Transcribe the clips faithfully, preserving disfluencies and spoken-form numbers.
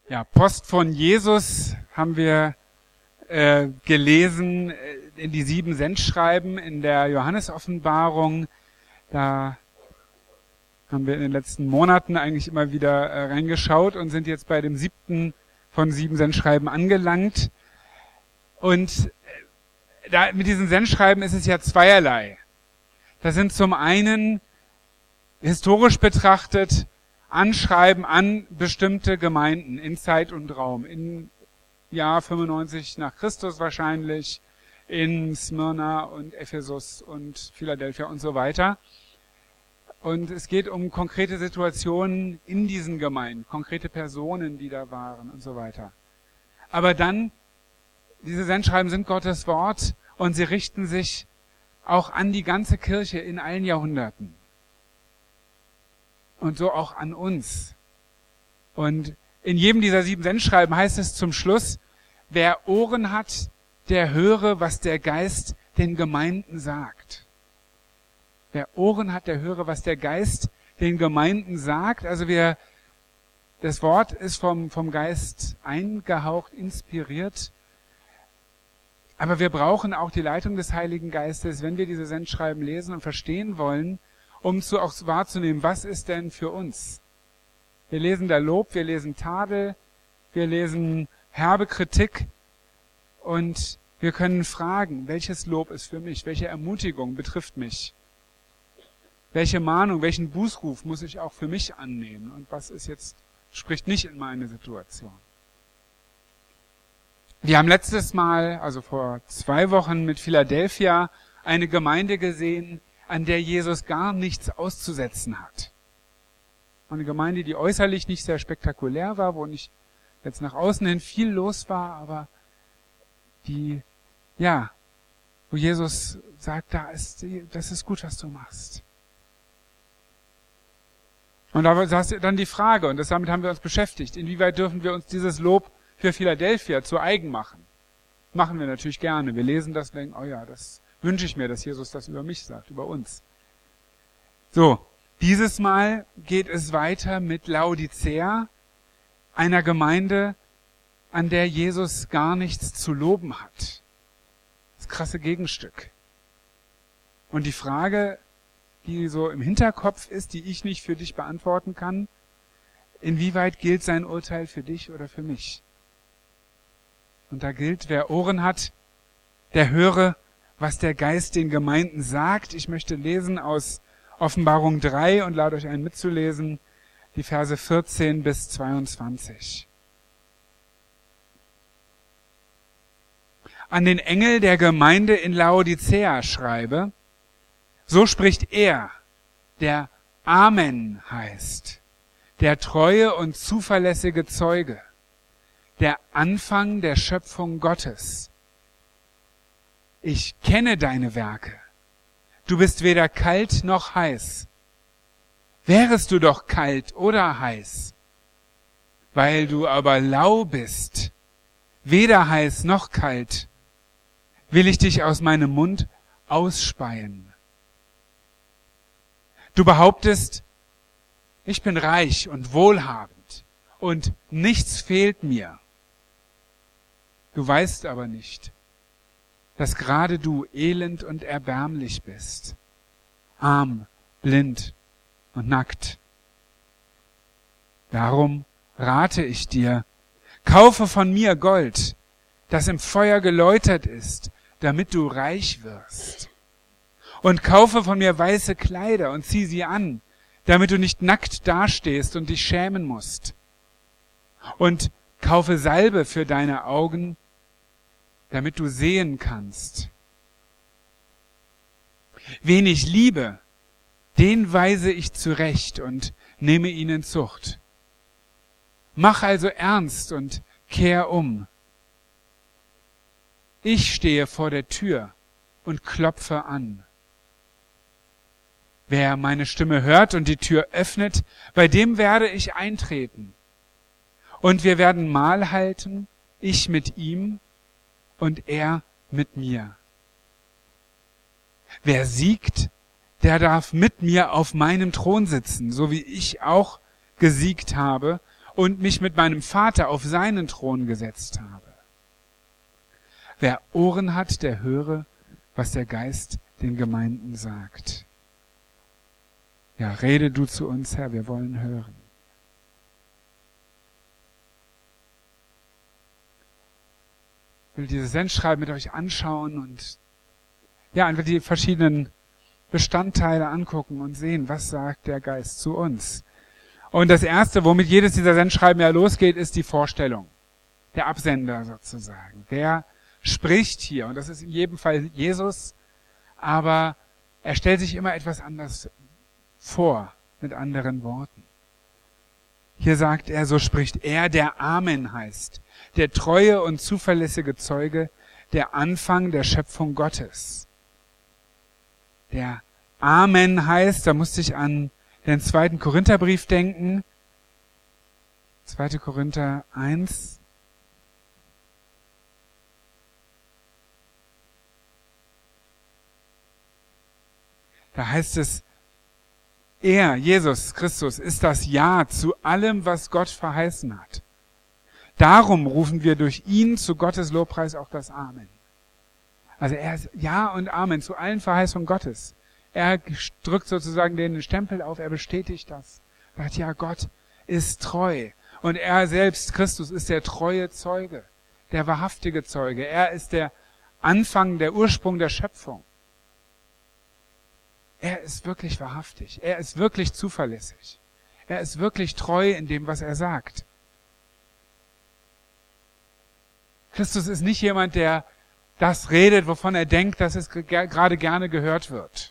Ja, Post von Jesus haben wir äh, gelesen in die sieben Sendschreiben in der Johannesoffenbarung. Da haben wir in den letzten Monaten eigentlich immer wieder äh, reingeschaut und sind jetzt bei dem siebten von sieben Sendschreiben angelangt. Und äh, da mit diesen Sendschreiben ist es ja zweierlei. Das sind zum einen historisch betrachtet Anschreiben an bestimmte Gemeinden in Zeit und Raum. In Jahr fünfundneunzig nach Christus wahrscheinlich, in Smyrna und Ephesus und Philadelphia und so weiter. Und es geht um konkrete Situationen in diesen Gemeinden, konkrete Personen, die da waren und so weiter. Aber dann, diese Sendschreiben sind Gottes Wort und sie richten sich auch an die ganze Kirche in allen Jahrhunderten. Und so auch an uns. Und in jedem dieser sieben Sendschreiben heißt es zum Schluss, wer Ohren hat, der höre, was der Geist den Gemeinden sagt. Wer Ohren hat, der höre, was der Geist den Gemeinden sagt. Also wir, das Wort ist vom, vom Geist eingehaucht, inspiriert. Aber wir brauchen auch die Leitung des Heiligen Geistes, wenn wir diese Sendschreiben lesen und verstehen wollen, um zu auch wahrzunehmen, was ist denn für uns? Wir lesen da Lob, wir lesen Tadel, wir lesen herbe Kritik und wir können fragen, welches Lob ist für mich, welche Ermutigung betrifft mich, welche Mahnung, welchen Bußruf muss ich auch für mich annehmen und was ist jetzt, spricht nicht in meine Situation. Wir haben letztes Mal, also vor zwei Wochen mit Philadelphia, eine Gemeinde gesehen, an der Jesus gar nichts auszusetzen hat. Eine Gemeinde, die äußerlich nicht sehr spektakulär war, wo nicht jetzt nach außen hin viel los war, aber die, ja, wo Jesus sagt, da ist, das ist gut, was du machst. Und da ist dann die Frage, und das, damit haben wir uns beschäftigt, inwieweit dürfen wir uns dieses Lob für Philadelphia zu eigen machen? Machen wir natürlich gerne. Wir lesen das und denken, oh ja, das wünsche ich mir, dass Jesus das über mich sagt, über uns. So, dieses Mal geht es weiter mit Laodicea, einer Gemeinde, an der Jesus gar nichts zu loben hat. Das krasse Gegenstück. Und die Frage, die so im Hinterkopf ist, die ich nicht für dich beantworten kann, inwieweit gilt sein Urteil für dich oder für mich? Und da gilt, wer Ohren hat, der höre, was der Geist den Gemeinden sagt. Ich möchte lesen aus Offenbarung drei und lade euch ein mitzulesen, die Verse vierzehn bis zweiundzwanzig. An den Engel der Gemeinde in Laodicea schreibe, so spricht er, der Amen heißt, der treue und zuverlässige Zeuge, der Anfang der Schöpfung Gottes. Ich kenne deine Werke. Du bist weder kalt noch heiß. Wärest du doch kalt oder heiß, weil du aber lau bist, weder heiß noch kalt, will ich dich aus meinem Mund ausspeien. Du behauptest, ich bin reich und wohlhabend und nichts fehlt mir. Du weißt aber nicht, dass gerade du elend und erbärmlich bist, arm, blind und nackt. Darum rate ich dir, kaufe von mir Gold, das im Feuer geläutert ist, damit du reich wirst. Und kaufe von mir weiße Kleider und zieh sie an, damit du nicht nackt dastehst und dich schämen musst. Und kaufe Salbe für deine Augen, damit du sehen kannst. Wen ich liebe, den weise ich zurecht und nehme ihn in Zucht. Mach also ernst und kehr um. Ich stehe vor der Tür und klopfe an. Wer meine Stimme hört und die Tür öffnet, bei dem werde ich eintreten. Und wir werden Mahl halten, ich mit ihm und er mit mir. Wer siegt, der darf mit mir auf meinem Thron sitzen, so wie ich auch gesiegt habe und mich mit meinem Vater auf seinen Thron gesetzt habe. Wer Ohren hat, der höre, was der Geist den Gemeinden sagt. Ja, rede du zu uns, Herr, wir wollen hören. Ich will dieses Sendschreiben mit euch anschauen und ja, einfach die verschiedenen Bestandteile angucken und sehen, was sagt der Geist zu uns. Und das Erste, womit jedes dieser Sendschreiben ja losgeht, ist die Vorstellung. Der Absender sozusagen. Wer spricht hier? Und das ist in jedem Fall Jesus, aber er stellt sich immer etwas anders vor, mit anderen Worten. Hier sagt er, so spricht er, der Amen heißt, der treue und zuverlässige Zeuge, der Anfang der Schöpfung Gottes. Der Amen heißt, da musste ich an den zweiten Korintherbrief denken, zweiter Korinther eins. Da heißt es, er, Jesus Christus, ist das Ja zu allem, was Gott verheißen hat. Darum rufen wir durch ihn zu Gottes Lobpreis auch das Amen. Also er ist Ja und Amen zu allen Verheißungen Gottes. Er drückt sozusagen den Stempel auf, er bestätigt das. Er sagt, ja, Gott ist treu. Und er selbst, Christus, ist der treue Zeuge, der wahrhaftige Zeuge. Er ist der Anfang, der Ursprung der Schöpfung. Er ist wirklich wahrhaftig. Er ist wirklich zuverlässig. Er ist wirklich treu in dem, was er sagt. Christus ist nicht jemand, der das redet, wovon er denkt, dass es gerade gerne gehört wird.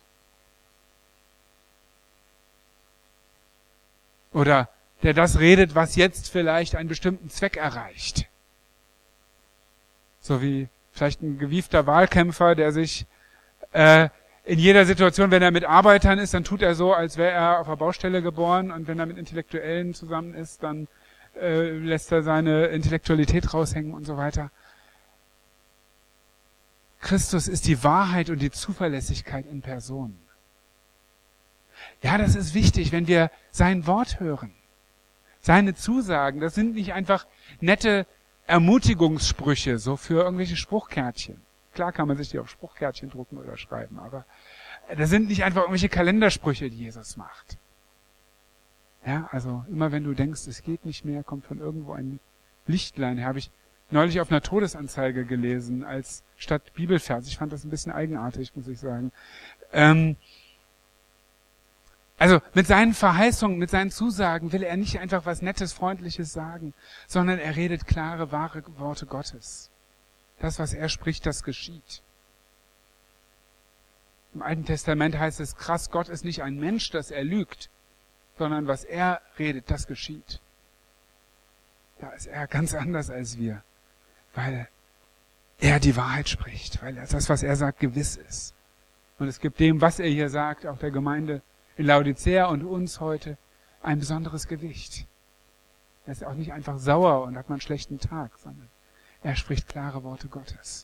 Oder der das redet, was jetzt vielleicht einen bestimmten Zweck erreicht. So wie vielleicht ein gewiefter Wahlkämpfer, der sich äh, in jeder Situation, wenn er mit Arbeitern ist, dann tut er so, als wäre er auf der Baustelle geboren, und wenn er mit Intellektuellen zusammen ist, dann äh, lässt er seine Intellektualität raushängen und so weiter. Christus ist die Wahrheit und die Zuverlässigkeit in Person. Ja, das ist wichtig, wenn wir sein Wort hören. Seine Zusagen, das sind nicht einfach nette Ermutigungssprüche, so für irgendwelche Spruchkärtchen. Klar kann man sich die auf Spruchkärtchen drucken oder schreiben, aber das sind nicht einfach irgendwelche Kalendersprüche, die Jesus macht. Ja, also immer wenn du denkst, es geht nicht mehr, kommt von irgendwo ein Lichtlein her. Habe ich neulich auf einer Todesanzeige gelesen, als statt Bibelvers. Ich fand das ein bisschen eigenartig, muss ich sagen. Ähm, also mit seinen Verheißungen, mit seinen Zusagen will er nicht einfach was Nettes, Freundliches sagen, sondern er redet klare, wahre Worte Gottes. Das, was er spricht, das geschieht. Im Alten Testament heißt es krass, Gott ist nicht ein Mensch, dass er lügt, sondern was er redet, das geschieht. Da ist er ganz anders als wir, weil er die Wahrheit spricht, weil das, was er sagt, gewiss ist. Und es gibt dem, was er hier sagt, auch der Gemeinde in Laodicea und uns heute, ein besonderes Gewicht. Er ist auch nicht einfach sauer und hat mal einen schlechten Tag, sondern er spricht klare Worte Gottes.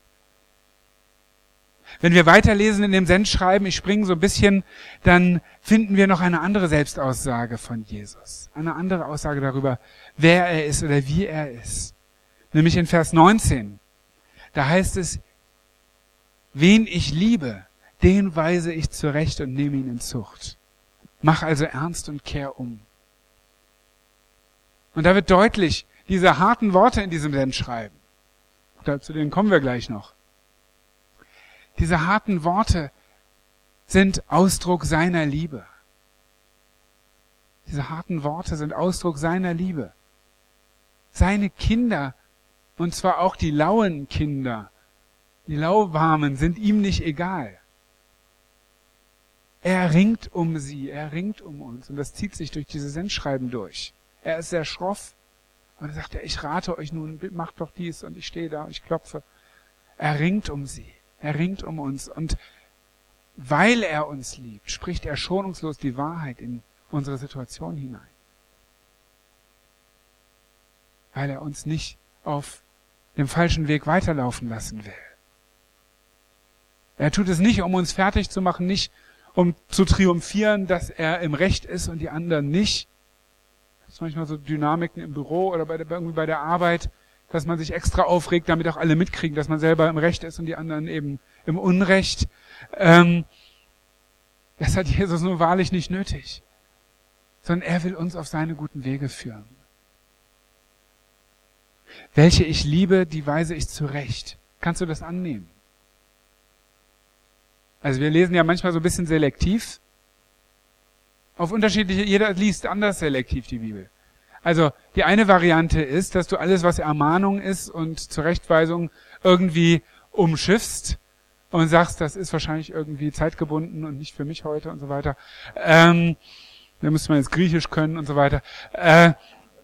Wenn wir weiterlesen in dem Sendschreiben, ich springe so ein bisschen, dann finden wir noch eine andere Selbstaussage von Jesus. Eine andere Aussage darüber, wer er ist oder wie er ist. Nämlich in Vers neunzehn. Da heißt es, wen ich liebe, den weise ich zurecht und nehme ihn in Zucht. Mach also ernst und kehr um. Und da wird deutlich, diese harten Worte in diesem Sendschreiben, zu denen kommen wir gleich noch. Diese harten Worte sind Ausdruck seiner Liebe. Diese harten Worte sind Ausdruck seiner Liebe. Seine Kinder, und zwar auch die lauen Kinder, die lauwarmen, sind ihm nicht egal. Er ringt um sie, er ringt um uns. Und das zieht sich durch diese Sendschreiben durch. Er ist sehr schroff. Und er sagt, ja, ich rate euch nun, macht doch dies, und ich stehe da, ich klopfe. Er ringt um sie. Er ringt um uns. Und weil er uns liebt, spricht er schonungslos die Wahrheit in unsere Situation hinein. Weil er uns nicht auf dem falschen Weg weiterlaufen lassen will. Er tut es nicht, um uns fertig zu machen, nicht um zu triumphieren, dass er im Recht ist und die anderen nicht, Das ist manchmal so Dynamiken im Büro oder bei der, irgendwie bei der Arbeit, dass man sich extra aufregt, damit auch alle mitkriegen, dass man selber im Recht ist und die anderen eben im Unrecht. Ähm, das hat Jesus nun wahrlich nicht nötig, sondern er will uns auf seine guten Wege führen. Welche ich liebe, die weise ich zurecht. Kannst du das annehmen? Also wir lesen ja manchmal so ein bisschen selektiv. Auf unterschiedliche, jeder liest anders selektiv die Bibel. Also die eine Variante ist, dass du alles, was Ermahnung ist und Zurechtweisung irgendwie umschiffst und sagst, das ist wahrscheinlich irgendwie zeitgebunden und nicht für mich heute und so weiter. Ähm, da müsste man jetzt Griechisch können und so weiter. Äh,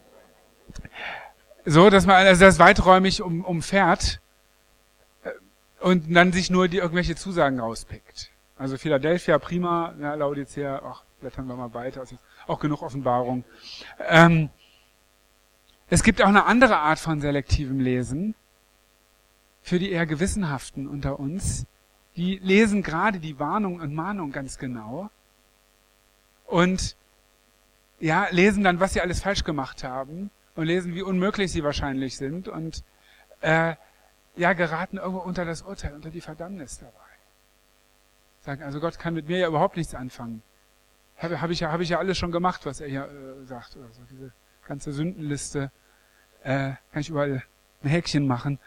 so, dass man also das weiträumig um, umfährt und dann sich nur die irgendwelche Zusagen rauspickt. Also Philadelphia, prima, ja, Laodicea, ach, blättern wir mal weiter, also auch genug Offenbarung. Ähm, es gibt auch eine andere Art von selektivem Lesen für die eher Gewissenhaften unter uns. Die lesen gerade die Warnung und Mahnung ganz genau und ja, lesen dann, was sie alles falsch gemacht haben und lesen, wie unmöglich sie wahrscheinlich sind und äh, ja, geraten irgendwo unter das Urteil, unter die Verdammnis dabei. Sagen, also Gott kann mit mir ja überhaupt nichts anfangen. Habe hab ich, ja, hab ich ja alles schon gemacht, was er hier äh, sagt. Oder so. Diese ganze Sündenliste äh, kann ich überall ein Häkchen machen.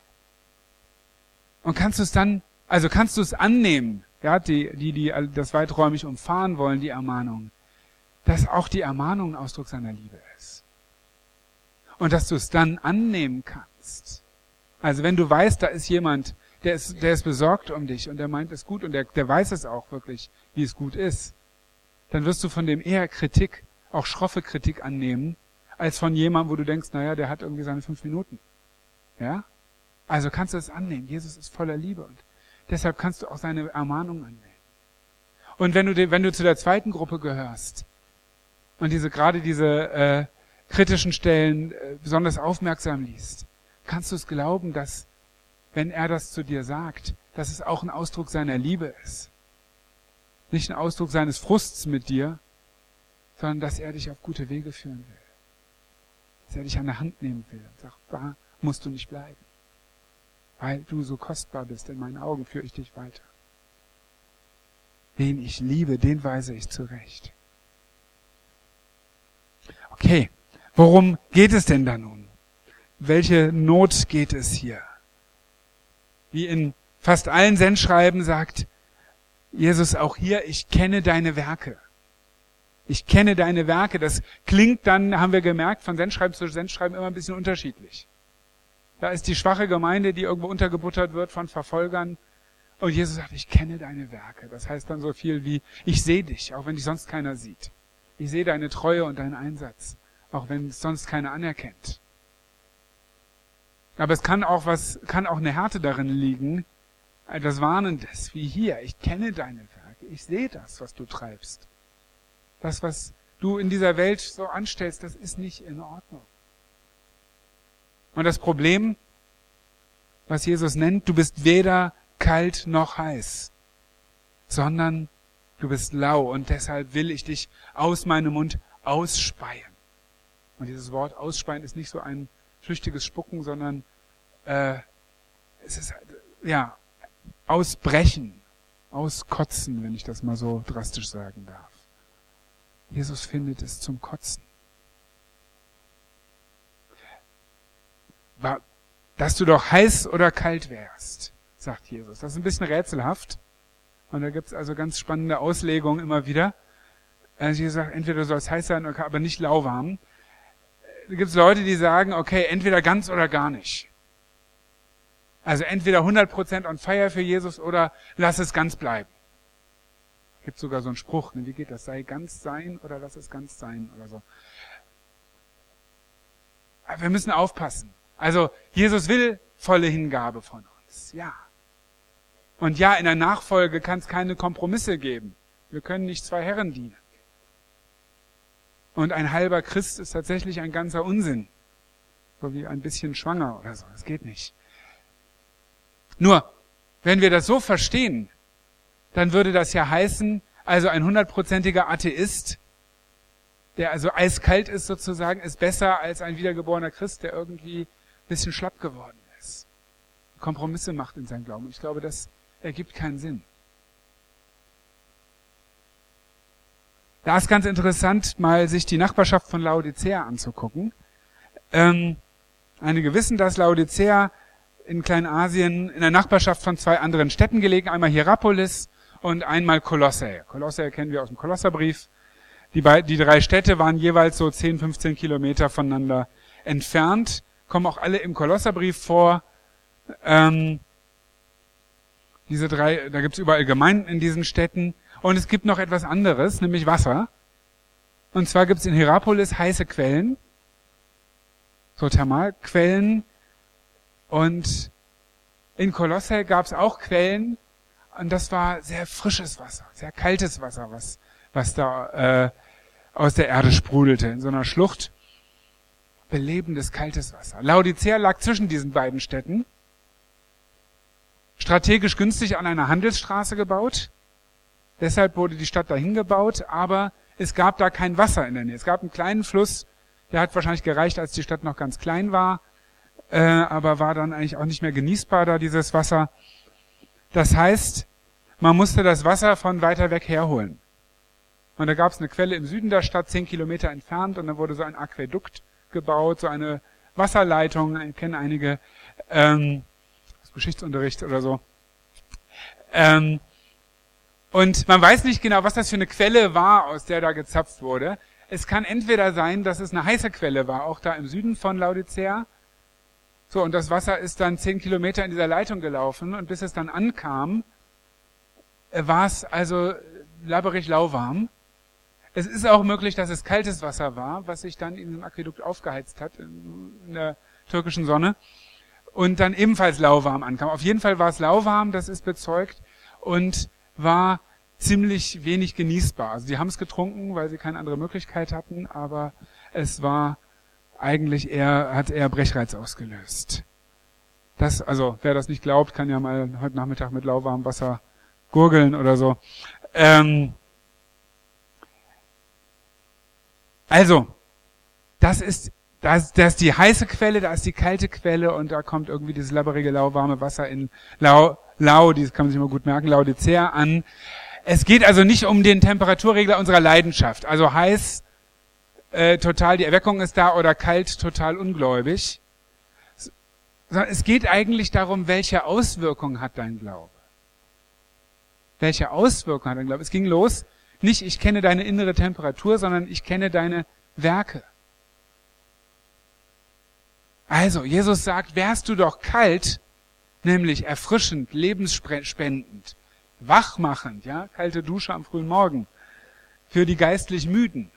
Und kannst du es dann, also kannst du es annehmen, ja, die, die, die das weiträumig umfahren wollen, die Ermahnung, dass auch die Ermahnung ein Ausdruck seiner Liebe ist. Und dass du es dann annehmen kannst. Also wenn du weißt, da ist jemand, der ist, der ist besorgt um dich und der meint es gut und der, der weiß es auch wirklich, wie es gut ist, dann wirst du von dem eher Kritik, auch schroffe Kritik annehmen, als von jemandem, wo du denkst, naja, der hat irgendwie seine fünf Minuten. Ja? Also kannst du es annehmen. Jesus ist voller Liebe und deshalb kannst du auch seine Ermahnung annehmen. Und wenn du, wenn du zu der zweiten Gruppe gehörst und diese, gerade diese äh, kritischen Stellen äh, besonders aufmerksam liest, kannst du es glauben, dass, wenn er das zu dir sagt, dass es auch ein Ausdruck seiner Liebe ist. Nicht ein Ausdruck seines Frusts mit dir, sondern dass er dich auf gute Wege führen will. Dass er dich an der Hand nehmen will und sagt, da musst du nicht bleiben. Weil du so kostbar bist, in meinen Augen führe ich dich weiter. Wen ich liebe, den weise ich zurecht. Okay, worum geht es denn da nun? Welche Not geht es hier? Wie in fast allen Sendschreiben sagt Jesus auch hier, ich kenne deine Werke. Ich kenne deine Werke. Das klingt dann, haben wir gemerkt, von Sendschreiben zu Sendschreiben immer ein bisschen unterschiedlich. Da ist die schwache Gemeinde, die irgendwo untergebuttert wird von Verfolgern. Und Jesus sagt, ich kenne deine Werke. Das heißt dann so viel wie, ich sehe dich, auch wenn dich sonst keiner sieht. Ich sehe deine Treue und deinen Einsatz, auch wenn es sonst keiner anerkennt. Aber es kann auch was, kann auch eine Härte darin liegen, das Warnendes, wie hier, ich kenne deine Werke, ich sehe das, was du treibst. Das, was du in dieser Welt so anstellst, das ist nicht in Ordnung. Und das Problem, was Jesus nennt, du bist weder kalt noch heiß, sondern du bist lau und deshalb will ich dich aus meinem Mund ausspeien. Und dieses Wort ausspeien ist nicht so ein flüchtiges Spucken, sondern äh, es ist, ja, ausbrechen, auskotzen, wenn ich das mal so drastisch sagen darf. Jesus findet es zum Kotzen. Dass du doch heiß oder kalt wärst, sagt Jesus. Das ist ein bisschen rätselhaft. Und da gibt es also ganz spannende Auslegungen immer wieder. Also Jesus sagt, entweder du sollst heiß sein, aber nicht lauwarm. Da gibt es Leute, die sagen, okay, entweder ganz oder gar nicht. Also entweder hundert Prozent on fire für Jesus oder lass es ganz bleiben. Gibt sogar so einen Spruch, ne? Wie geht das? Sei ganz sein oder lass es ganz sein oder so. Aber wir müssen aufpassen. Also Jesus will volle Hingabe von uns, ja. Und ja, in der Nachfolge kann es keine Kompromisse geben. Wir können nicht zwei Herren dienen. Und ein halber Christ ist tatsächlich ein ganzer Unsinn. So wie ein bisschen schwanger oder so. Das geht nicht. Nur, wenn wir das so verstehen, dann würde das ja heißen, also ein hundertprozentiger Atheist, der also eiskalt ist sozusagen, ist besser als ein wiedergeborener Christ, der irgendwie ein bisschen schlapp geworden ist. Kompromisse macht in seinem Glauben. Ich glaube, das ergibt keinen Sinn. Da ist ganz interessant, mal sich die Nachbarschaft von Laodicea anzugucken. Ähm, einige wissen, dass Laodicea in Kleinasien in der Nachbarschaft von zwei anderen Städten gelegen, einmal Hierapolis und einmal Kolosse. Kolosse kennen wir aus dem Kolosserbrief. Die, beid, die drei Städte waren jeweils so zehn, fünfzehn Kilometer voneinander entfernt, kommen auch alle im Kolosserbrief vor. Ähm, diese drei, da gibt's überall Gemeinden in diesen Städten. Und es gibt noch etwas anderes, nämlich Wasser. Und zwar gibt's in Hierapolis heiße Quellen, so Thermalquellen. Und in Kolosse gab's auch Quellen. Und das war sehr frisches Wasser, sehr kaltes Wasser, was, was da äh, aus der Erde sprudelte. In so einer Schlucht belebendes, kaltes Wasser. Laodicea lag zwischen diesen beiden Städten. Strategisch günstig an einer Handelsstraße gebaut. Deshalb wurde die Stadt dahin gebaut, aber es gab da kein Wasser in der Nähe. Es gab einen kleinen Fluss, der hat wahrscheinlich gereicht, als die Stadt noch ganz klein war, äh, aber war dann eigentlich auch nicht mehr genießbar da, dieses Wasser. Das heißt, man musste das Wasser von weiter weg herholen. Und da gab es eine Quelle im Süden der Stadt, zehn Kilometer entfernt, und dann wurde so ein Aquädukt gebaut, so eine Wasserleitung, kennen einige, ähm, aus Geschichtsunterricht oder so. Ähm, Und man weiß nicht genau, was das für eine Quelle war, aus der da gezapft wurde. Es kann entweder sein, dass es eine heiße Quelle war, auch da im Süden von Laodicea. So, und das Wasser ist dann zehn Kilometer in dieser Leitung gelaufen, und bis es dann ankam, war es also labberig lauwarm. Es ist auch möglich, dass es kaltes Wasser war, was sich dann in dem Aquädukt aufgeheizt hat, in der türkischen Sonne, und dann ebenfalls lauwarm ankam. Auf jeden Fall war es lauwarm, das ist bezeugt, und war ziemlich wenig genießbar. Also die haben es getrunken, weil sie keine andere Möglichkeit hatten, aber es war eigentlich eher, hat eher Brechreiz ausgelöst. Das, also wer das nicht glaubt, kann ja mal heute Nachmittag mit lauwarmem Wasser gurgeln oder so. Ähm, also, das ist, das, das ist die heiße Quelle, da ist die kalte Quelle, und da kommt irgendwie dieses labberige, lauwarme Wasser in Lau, Lau, das kann man sich immer gut merken, Laodicea an. Es geht also nicht um den Temperaturregler unserer Leidenschaft. Also heiß, äh, total die Erweckung ist da, oder kalt, total ungläubig. Sondern es geht eigentlich darum, welche Auswirkung hat dein Glaube? Welche Auswirkung hat dein Glaube? Es ging los, nicht ich kenne deine innere Temperatur, sondern ich kenne deine Werke. Also, Jesus sagt, wärst du doch kalt, nämlich erfrischend, lebensspendend, wachmachend, ja, kalte Dusche am frühen Morgen, für die geistlich Müden.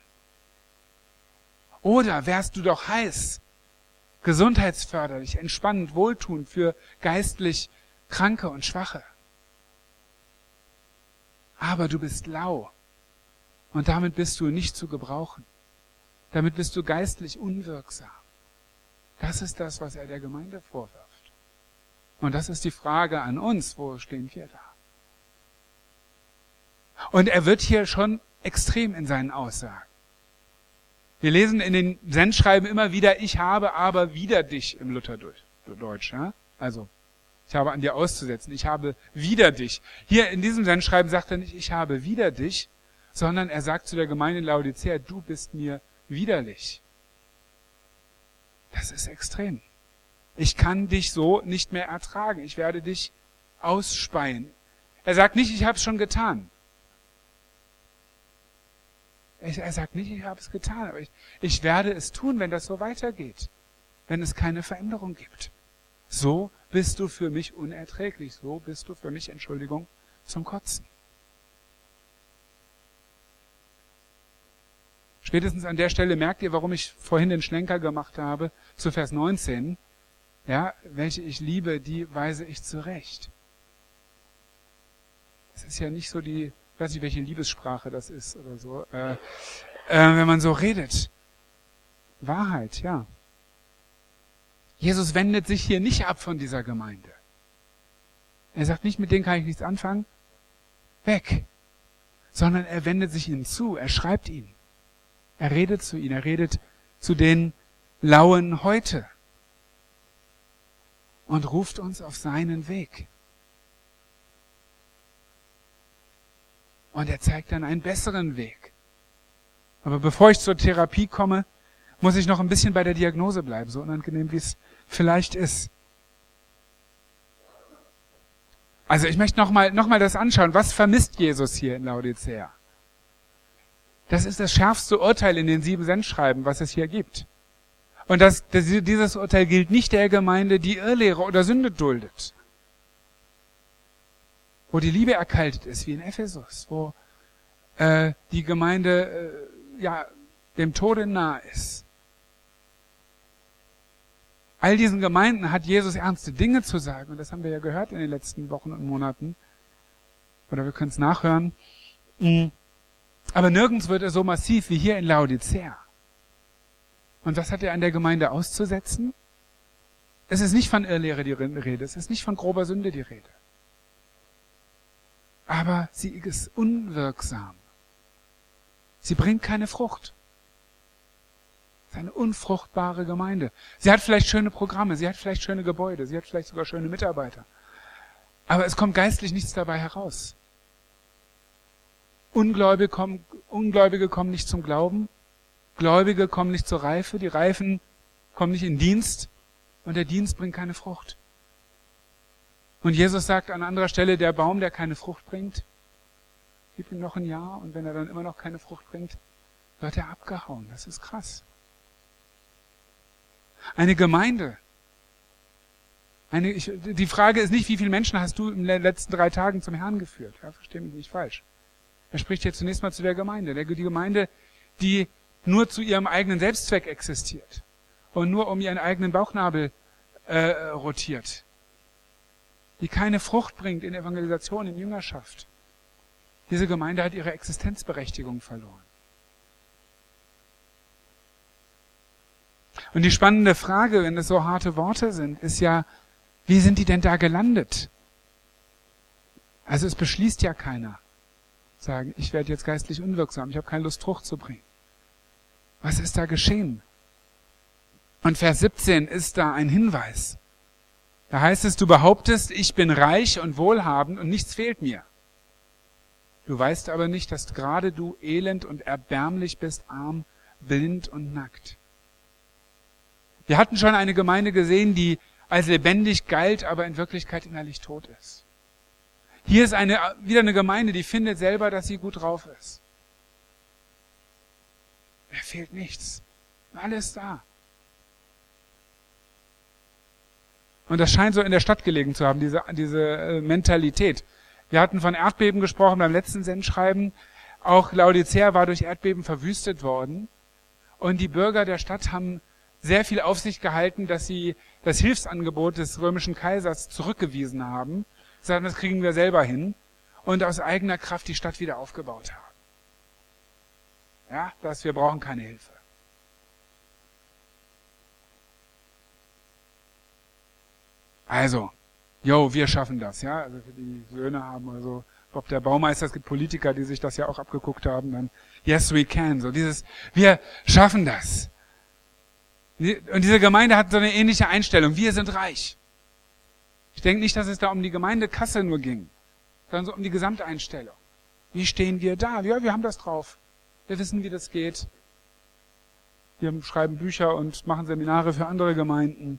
Oder wärst du doch heiß, gesundheitsförderlich, entspannend, wohltuend für geistlich Kranke und Schwache. Aber du bist lau, und damit bist du nicht zu gebrauchen. Damit bist du geistlich unwirksam. Das ist das, was er der Gemeinde vorwirft. Und das ist die Frage an uns, wo stehen wir da? Und er wird hier schon extrem in seinen Aussagen. Wir lesen in den Sendschreiben immer wieder, ich habe aber wider dich im Lutherdeutsch. Ja? Also, ich habe an dir auszusetzen, ich habe wider dich. Hier in diesem Sendschreiben sagt er nicht, ich habe wider dich, sondern er sagt zu der Gemeinde in Laodicea, du bist mir widerlich. Das ist extrem. Ich kann dich so nicht mehr ertragen. Ich werde dich ausspeien. Er sagt nicht, ich habe es schon getan. Er sagt nicht, ich habe es getan, aber ich, ich werde es tun, wenn das so weitergeht. Wenn es keine Veränderung gibt. So bist du für mich unerträglich. So bist du für mich, Entschuldigung, zum Kotzen. Spätestens an der Stelle merkt ihr, warum ich vorhin den Schlenker gemacht habe zu Vers neunzehn. Ja, welche ich liebe, die weise ich zurecht. Das ist ja nicht so die, ich weiß nicht, welche Liebessprache das ist oder so, äh, äh, wenn man so redet. Wahrheit, ja. Jesus wendet sich hier nicht ab von dieser Gemeinde. Er sagt nicht, mit denen kann ich nichts anfangen, weg. Sondern er wendet sich ihnen zu, er schreibt ihnen. Er redet zu ihnen, er redet zu den Lauen heute und ruft uns auf seinen Weg. Und er zeigt dann einen besseren Weg. Aber bevor ich zur Therapie komme, muss ich noch ein bisschen bei der Diagnose bleiben, so unangenehm wie es vielleicht ist. Also ich möchte nochmal noch mal das anschauen. Was vermisst Jesus hier in Laodicea? Das ist das schärfste Urteil in den sieben Sendschreiben, was es hier gibt. Und das, das, dieses Urteil gilt nicht der Gemeinde, die Irrlehre oder Sünde duldet. Wo die Liebe erkaltet ist, wie in Ephesus. Wo äh, die Gemeinde äh, ja dem Tode nahe ist. All diesen Gemeinden hat Jesus ernste Dinge zu sagen. Und das haben wir ja gehört in den letzten Wochen und Monaten. Oder wir können es nachhören. Aber nirgends wird er so massiv wie hier in Laodicea. Und was hat er an der Gemeinde auszusetzen? Es ist nicht von Irrlehre die Rede. Es ist nicht von grober Sünde die Rede. Aber sie ist unwirksam. Sie bringt keine Frucht. Es ist eine unfruchtbare Gemeinde. Sie hat vielleicht schöne Programme, sie hat vielleicht schöne Gebäude, sie hat vielleicht sogar schöne Mitarbeiter. Aber es kommt geistlich nichts dabei heraus. Ungläubige kommen, Ungläubige kommen nicht zum Glauben, Gläubige kommen nicht zur Reife, die Reifen kommen nicht in Dienst und der Dienst bringt keine Frucht. Und Jesus sagt an anderer Stelle, der Baum, der keine Frucht bringt, gib ihm noch ein Jahr und wenn er dann immer noch keine Frucht bringt, wird er abgehauen. Das ist krass. Eine Gemeinde. Eine, ich, die Frage ist nicht, wie viele Menschen hast du in den letzten drei Tagen zum Herrn geführt? Ja, versteh mich nicht falsch. Er spricht jetzt zunächst mal zu der Gemeinde. Der, die Gemeinde, die nur zu ihrem eigenen Selbstzweck existiert und nur um ihren eigenen Bauchnabel äh, rotiert. Die keine Frucht bringt in Evangelisation, in Jüngerschaft. Diese Gemeinde hat ihre Existenzberechtigung verloren. Und die spannende Frage, wenn es so harte Worte sind, ist ja, wie sind die denn da gelandet? Also es beschließt ja keiner, sagen, ich werde jetzt geistlich unwirksam, ich habe keine Lust, Frucht zu bringen. Was ist da geschehen? Und Vers siebzehn ist da ein Hinweis. Da heißt es, du behauptest, ich bin reich und wohlhabend und nichts fehlt mir. Du weißt aber nicht, dass gerade du elend und erbärmlich bist, arm, blind und nackt. Wir hatten schon eine Gemeinde gesehen, die als lebendig galt, aber in Wirklichkeit innerlich tot ist. Hier ist eine, wieder eine Gemeinde, die findet selber, dass sie gut drauf ist. Da fehlt nichts. Alles da. Und das scheint so in der Stadt gelegen zu haben, diese, diese äh, Mentalität. Wir hatten von Erdbeben gesprochen beim letzten Sendschreiben. Auch Laodicea war durch Erdbeben verwüstet worden. Und die Bürger der Stadt haben sehr viel auf sich gehalten, dass sie das Hilfsangebot des römischen Kaisers zurückgewiesen haben. Sie sagten, das kriegen wir selber hin. Und aus eigener Kraft die Stadt wieder aufgebaut haben. Ja, dass wir brauchen keine Hilfe. Also, yo, wir schaffen das, ja. Also, für die Söhne haben oder so. Ob der Baumeister, es gibt Politiker, die sich das ja auch abgeguckt haben, dann, yes, we can. So dieses, wir schaffen das. Und diese Gemeinde hat so eine ähnliche Einstellung. Wir sind reich. Ich denke nicht, dass es da um die Gemeindekasse nur ging, sondern so um die Gesamteinstellung. Wie stehen wir da? Ja, wir haben das drauf. Wir wissen, wie das geht. Wir schreiben Bücher und machen Seminare für andere Gemeinden.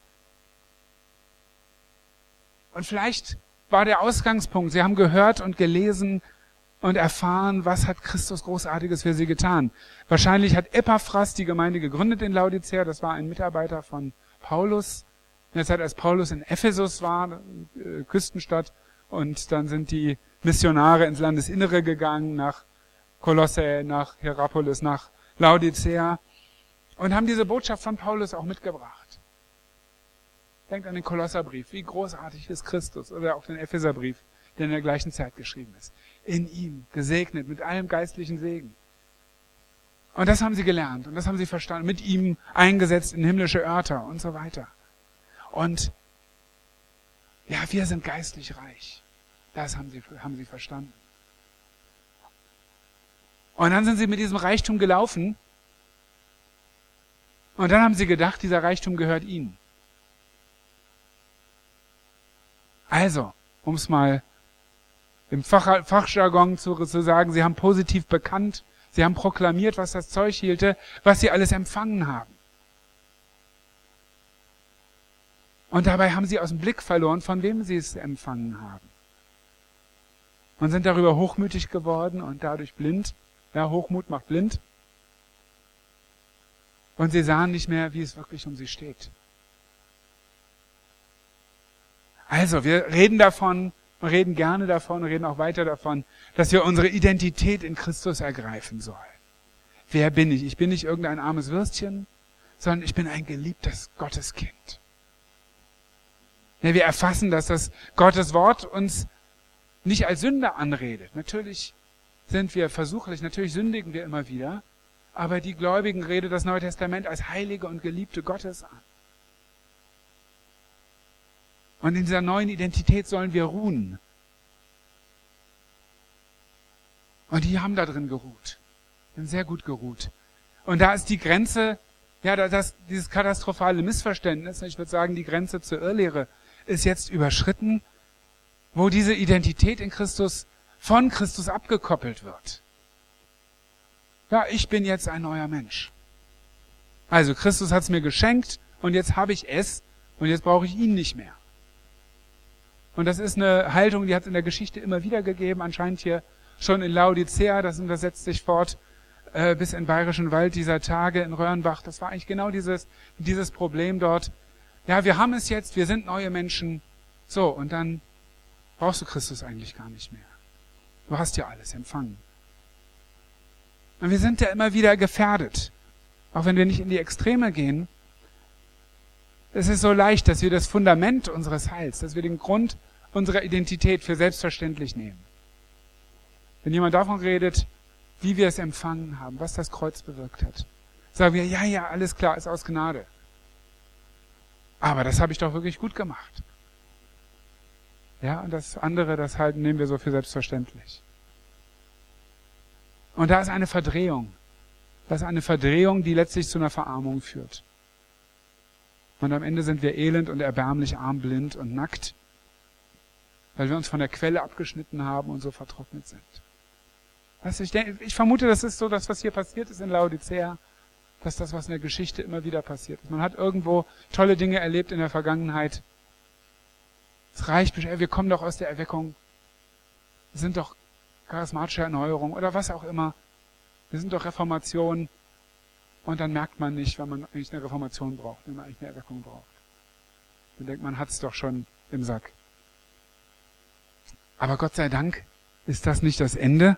Und vielleicht war der Ausgangspunkt, sie haben gehört und gelesen und erfahren, was hat Christus Großartiges für sie getan. Wahrscheinlich hat Epaphras die Gemeinde gegründet in Laodicea. Das war ein Mitarbeiter von Paulus. In der Zeit, als Paulus in Ephesus war, äh, Küstenstadt, und dann sind die Missionare ins Landesinnere gegangen, nach Kolosse, nach Hierapolis, nach Laodicea, und haben diese Botschaft von Paulus auch mitgebracht. Denkt an den Kolosserbrief, wie großartig ist Christus, oder auch den Epheserbrief, der in der gleichen Zeit geschrieben ist. In ihm, gesegnet, mit allem geistlichen Segen. Und das haben sie gelernt und das haben sie verstanden, mit ihm eingesetzt in himmlische Örter und so weiter. Und ja, wir sind geistlich reich. Das haben sie, haben sie verstanden. Und dann sind sie mit diesem Reichtum gelaufen Und dann haben sie gedacht, dieser Reichtum gehört ihnen. Also, um es mal im Fach, Fachjargon zu, zu sagen, sie haben positiv bekannt, sie haben proklamiert, was das Zeug hielte, was sie alles empfangen haben. Und dabei haben sie aus dem Blick verloren, von wem sie es empfangen haben. Und sind darüber hochmütig geworden und dadurch blind. Ja, Hochmut macht blind. Und sie sahen nicht mehr, wie es wirklich um sie steht. Also, wir reden davon, wir reden gerne davon, wir reden auch weiter davon, dass wir unsere Identität in Christus ergreifen sollen. Wer bin ich? Ich bin nicht irgendein armes Würstchen, sondern ich bin ein geliebtes Gotteskind. Ja, wir erfassen, dass das Gottes Wort uns nicht als Sünder anredet. Natürlich sind wir versuchlich, natürlich sündigen wir immer wieder, aber die Gläubigen redet das Neue Testament als Heilige und Geliebte Gottes an. Und in dieser neuen Identität sollen wir ruhen. Und die haben da drin geruht. Die haben sehr gut geruht. Und da ist die Grenze, ja, das, dieses katastrophale Missverständnis, ich würde sagen, die Grenze zur Irrlehre ist jetzt überschritten, wo diese Identität in Christus von Christus abgekoppelt wird. Ja, ich bin jetzt ein neuer Mensch. Also Christus hat es mir geschenkt und jetzt habe ich es und jetzt brauche ich ihn nicht mehr. Und das ist eine Haltung, die hat es in der Geschichte immer wieder gegeben, anscheinend hier schon in Laodicea, das setzt sich fort äh, bis in Bayerischen Wald dieser Tage in Röhrenbach. Das war eigentlich genau dieses, dieses Problem dort. Ja, wir haben es jetzt, wir sind neue Menschen. So, und dann brauchst du Christus eigentlich gar nicht mehr. Du hast ja alles empfangen. Und wir sind ja immer wieder gefährdet. Auch wenn wir nicht in die Extreme gehen. Es ist so leicht, dass wir das Fundament unseres Heils, dass wir den Grund unserer Identität für selbstverständlich nehmen. Wenn jemand davon redet, wie wir es empfangen haben, was das Kreuz bewirkt hat, sagen wir, ja, ja, alles klar, ist aus Gnade. Aber das habe ich doch wirklich gut gemacht. Ja, und das andere, das halten, nehmen wir so für selbstverständlich. Und da ist eine Verdrehung. Das ist eine Verdrehung, die letztlich zu einer Verarmung führt. Und am Ende sind wir elend und erbärmlich, arm, blind und nackt, weil wir uns von der Quelle abgeschnitten haben und so vertrocknet sind. Also ich, denke, ich vermute, das ist so das, was hier passiert ist in Laodicea. Das ist das, was in der Geschichte immer wieder passiert ist. Man hat irgendwo tolle Dinge erlebt in der Vergangenheit. Es reicht, wir kommen doch aus der Erweckung. Wir sind doch charismatische Erneuerung oder was auch immer. Wir sind doch Reformation. Und dann merkt man nicht, wenn man eigentlich eine Reformation braucht, wenn man eigentlich eine Erweckung braucht. Dann denkt man, man hat es doch schon im Sack. Aber Gott sei Dank ist das nicht das Ende.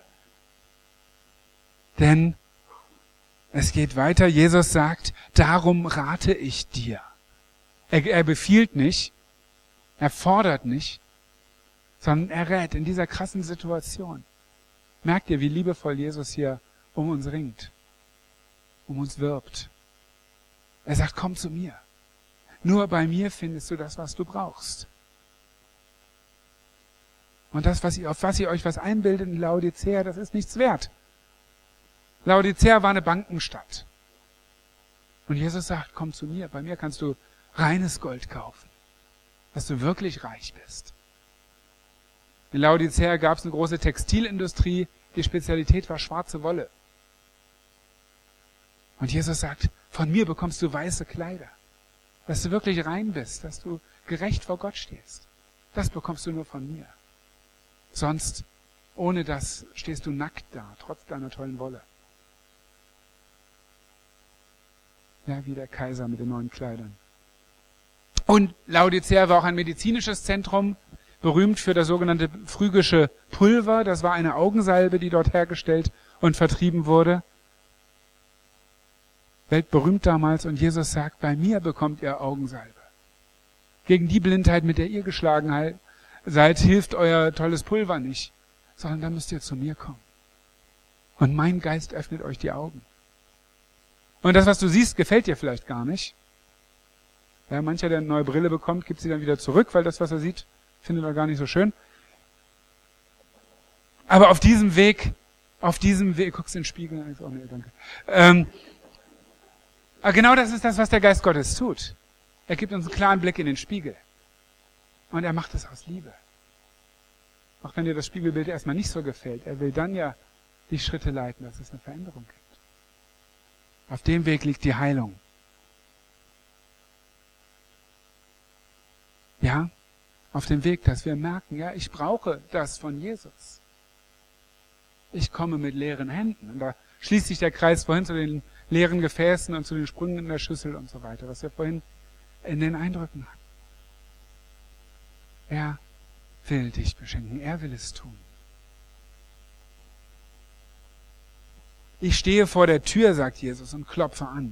Denn es geht weiter. Jesus sagt, darum rate ich dir. Er, er befiehlt nicht, er fordert nicht, sondern er rät in dieser krassen Situation. Merkt ihr, wie liebevoll Jesus hier um uns ringt, um uns wirbt. Er sagt, komm zu mir. Nur bei mir findest du das, was du brauchst. Und das, was ihr, auf was ihr euch was einbildet in Laodicea, das ist nichts wert. Laodicea war eine Bankenstadt. Und Jesus sagt, komm zu mir. Bei mir kannst du reines Gold kaufen, dass du wirklich reich bist. In Laodicea gab es eine große Textilindustrie. Die Spezialität war schwarze Wolle. Und Jesus sagt, von mir bekommst du weiße Kleider. Dass du wirklich rein bist, dass du gerecht vor Gott stehst. Das bekommst du nur von mir. Sonst, ohne das, stehst du nackt da, trotz deiner tollen Wolle. Ja, wie der Kaiser mit den neuen Kleidern. Und Laodicea war auch ein medizinisches Zentrum, berühmt für das sogenannte phrygische Pulver. Das war eine Augensalbe, die dort hergestellt und vertrieben wurde. Weltberühmt damals. Und Jesus sagt, bei mir bekommt ihr Augensalbe. Gegen die Blindheit, mit der ihr geschlagen seid, hilft euer tolles Pulver nicht, sondern dann müsst ihr zu mir kommen. Und mein Geist öffnet euch die Augen. Und das, was du siehst, gefällt dir vielleicht gar nicht. Ja, mancher, der eine neue Brille bekommt, gibt sie dann wieder zurück, weil das, was er sieht, findet er gar nicht so schön. Aber auf diesem Weg, auf diesem Weg, guckst du in den Spiegel? Oh, nee, danke. Ähm, Aber genau das ist das, was der Geist Gottes tut. Er gibt uns einen klaren Blick in den Spiegel. Und er macht es aus Liebe. Auch wenn dir das Spiegelbild erstmal nicht so gefällt, er will dann ja die Schritte leiten, dass es eine Veränderung gibt. Auf dem Weg liegt die Heilung. Ja, auf dem Weg, dass wir merken, ja, ich brauche das von Jesus. Ich komme mit leeren Händen. Und da schließt sich der Kreis vorhin zu den leeren Gefäßen und zu den Sprüngen in der Schüssel und so weiter, was wir vorhin in den Eindrücken hatten. Er will dich beschenken. Er will es tun. Ich stehe vor der Tür, sagt Jesus, und klopfe an.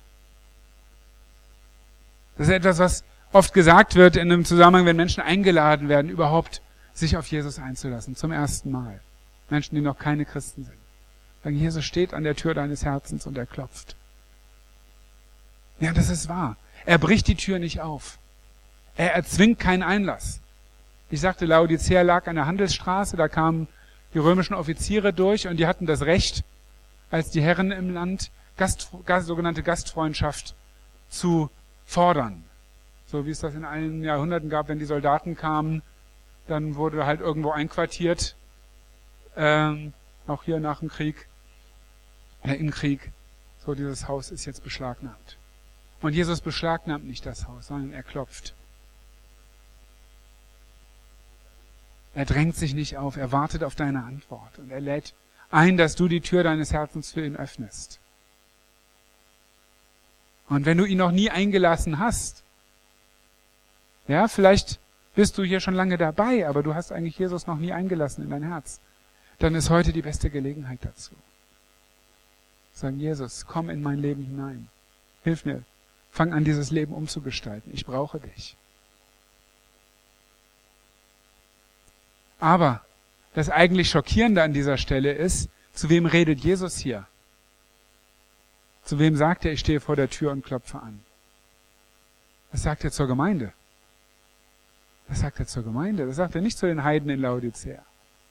Das ist etwas, was oft gesagt wird in einem Zusammenhang, wenn Menschen eingeladen werden, überhaupt sich auf Jesus einzulassen, zum ersten Mal. Menschen, die noch keine Christen sind. Sagen, Jesus steht an der Tür deines Herzens und er klopft. Ja, das ist wahr. Er bricht die Tür nicht auf. Er erzwingt keinen Einlass. Ich sagte, Laodicea lag an der Handelsstraße, da kamen die römischen Offiziere durch und die hatten das Recht, als die Herren im Land Gast, Gast, sogenannte Gastfreundschaft zu fordern. So wie es das in allen Jahrhunderten gab, wenn die Soldaten kamen, dann wurde halt irgendwo einquartiert, ähm, auch hier nach dem Krieg, oder im Krieg, so dieses Haus ist jetzt beschlagnahmt. Und Jesus beschlagnahmt nicht das Haus, sondern er klopft. Er drängt sich nicht auf, er wartet auf deine Antwort und er lädt ein, dass du die Tür deines Herzens für ihn öffnest. Und wenn du ihn noch nie eingelassen hast, ja, vielleicht bist du hier schon lange dabei, aber du hast eigentlich Jesus noch nie eingelassen in dein Herz, dann ist heute die beste Gelegenheit dazu. Sagen, Jesus, komm in mein Leben hinein. Hilf mir. Fang an, dieses Leben umzugestalten. Ich brauche dich. Aber das eigentlich Schockierende an dieser Stelle ist, zu wem redet Jesus hier? Zu wem sagt er, ich stehe vor der Tür und klopfe an? Das sagt er zur Gemeinde. Das sagt er zur Gemeinde. Das sagt er nicht zu den Heiden in Laodicea,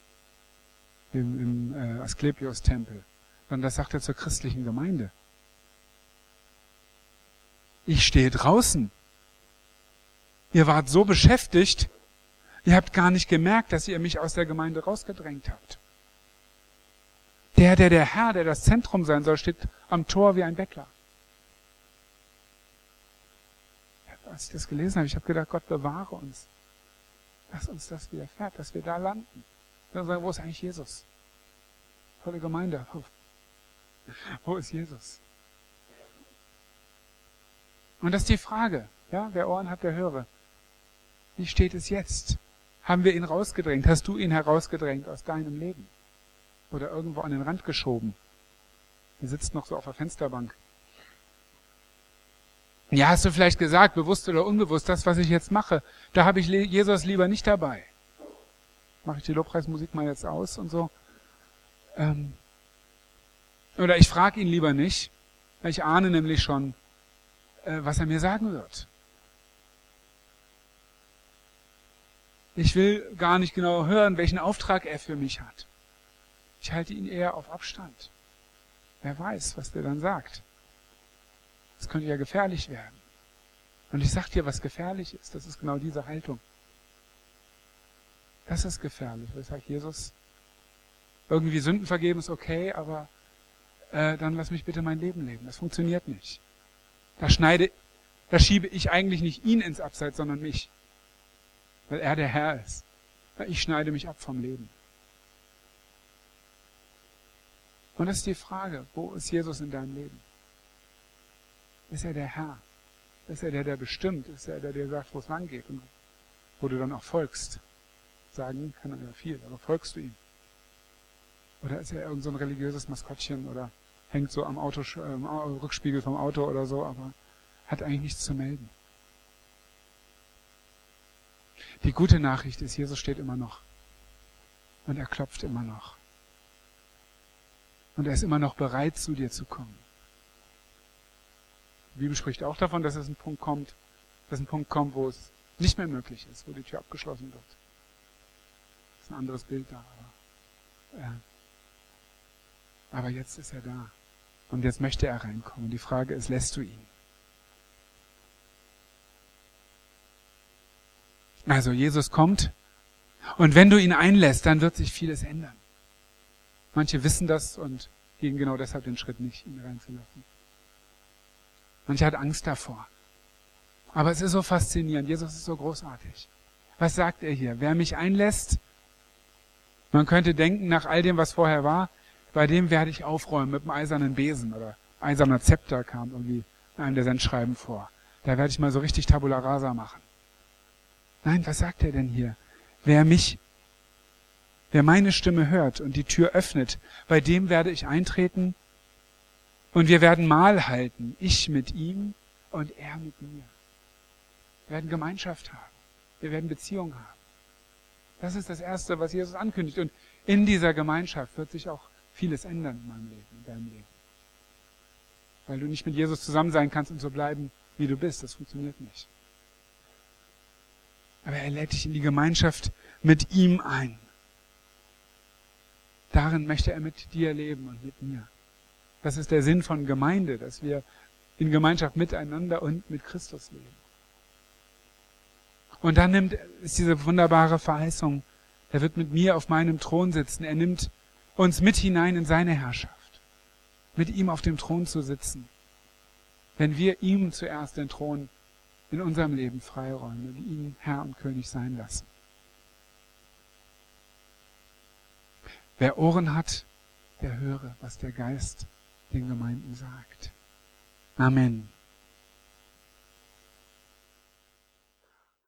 im, im äh, Asklepios-Tempel, sondern das sagt er zur christlichen Gemeinde. Ich stehe draußen. Ihr wart so beschäftigt, ihr habt gar nicht gemerkt, dass ihr mich aus der Gemeinde rausgedrängt habt. Der, der der Herr, der das Zentrum sein soll, steht am Tor wie ein Bettler. Als ich das gelesen habe, ich habe gedacht, Gott bewahre uns. Lass uns das widerfährt, dass wir da landen. Dann sagen, wo ist eigentlich Jesus? Volle Gemeinde. Wo ist Jesus? Und das ist die Frage. Ja, wer Ohren hat, der höre. Wie steht es jetzt? Haben wir ihn rausgedrängt? Hast du ihn herausgedrängt aus deinem Leben? Oder irgendwo an den Rand geschoben? Er sitzt noch so auf der Fensterbank. Ja, hast du vielleicht gesagt, bewusst oder unbewusst, das, was ich jetzt mache, da habe ich Jesus lieber nicht dabei. Mache ich die Lobpreismusik mal jetzt aus und so. Ähm, oder ich frage ihn lieber nicht, weil ich ahne nämlich schon, äh, was er mir sagen wird. Ich will gar nicht genau hören, welchen Auftrag er für mich hat. Ich halte ihn eher auf Abstand. Wer weiß, was der dann sagt. Das könnte ja gefährlich werden. Und ich sag dir, was gefährlich ist. Das ist genau diese Haltung. Das ist gefährlich. Das sagt Jesus, irgendwie Sünden vergeben ist okay, aber äh, dann lass mich bitte mein Leben leben. Das funktioniert nicht. Da schneide, da schiebe ich eigentlich nicht ihn ins Abseits, sondern mich. Weil er der Herr ist. Ich schneide mich ab vom Leben. Und das ist die Frage, wo ist Jesus in deinem Leben? Ist er der Herr? Ist er der, der bestimmt? Ist er der, der sagt, wo es lang geht? Und wo du dann auch folgst? Sagen kann er ja viel, aber folgst du ihm? Oder ist er irgend so ein religiöses Maskottchen oder hängt so am Auto, äh, Rückspiegel vom Auto oder so, aber hat eigentlich nichts zu melden? Die gute Nachricht ist, Jesus steht immer noch. Und er klopft immer noch. Und er ist immer noch bereit, zu dir zu kommen. Die Bibel spricht auch davon, dass es ein Punkt kommt, dass ein Punkt kommt, wo es nicht mehr möglich ist, wo die Tür abgeschlossen wird. Das ist ein anderes Bild da. Aber, äh, aber jetzt ist er da. Und jetzt möchte er reinkommen. Die Frage ist, lässt du ihn? Also Jesus kommt und wenn du ihn einlässt, dann wird sich vieles ändern. Manche wissen das und gehen genau deshalb den Schritt nicht, ihn reinzulassen. Manche hat Angst davor. Aber es ist so faszinierend. Jesus ist so großartig. Was sagt er hier? Wer mich einlässt, man könnte denken, nach all dem, was vorher war, bei dem werde ich aufräumen mit einem eisernen Besen oder eiserner Zepter kam irgendwie in einem der Sendschreiben vor. Da werde ich mal so richtig Tabula Rasa machen. Nein, was sagt er denn hier? Wer mich, wer meine Stimme hört und die Tür öffnet, bei dem werde ich eintreten und wir werden Mahl halten. Ich mit ihm und er mit mir. Wir werden Gemeinschaft haben. Wir werden Beziehung haben. Das ist das Erste, was Jesus ankündigt. Und in dieser Gemeinschaft wird sich auch vieles ändern in meinem Leben, in deinem Leben. Weil du nicht mit Jesus zusammen sein kannst und so bleiben, wie du bist. Das funktioniert nicht. Aber er lädt dich in die Gemeinschaft mit ihm ein. Darin möchte er mit dir leben und mit mir. Das ist der Sinn von Gemeinde, dass wir in Gemeinschaft miteinander und mit Christus leben. Und dann nimmt, ist diese wunderbare Verheißung, er wird mit mir auf meinem Thron sitzen. Er nimmt uns mit hinein in seine Herrschaft. Mit ihm auf dem Thron zu sitzen. Wenn wir ihm zuerst den Thron in unserem Leben freiräumen und ihn Herr und König sein lassen. Wer Ohren hat, der höre, was der Geist den Gemeinden sagt. Amen.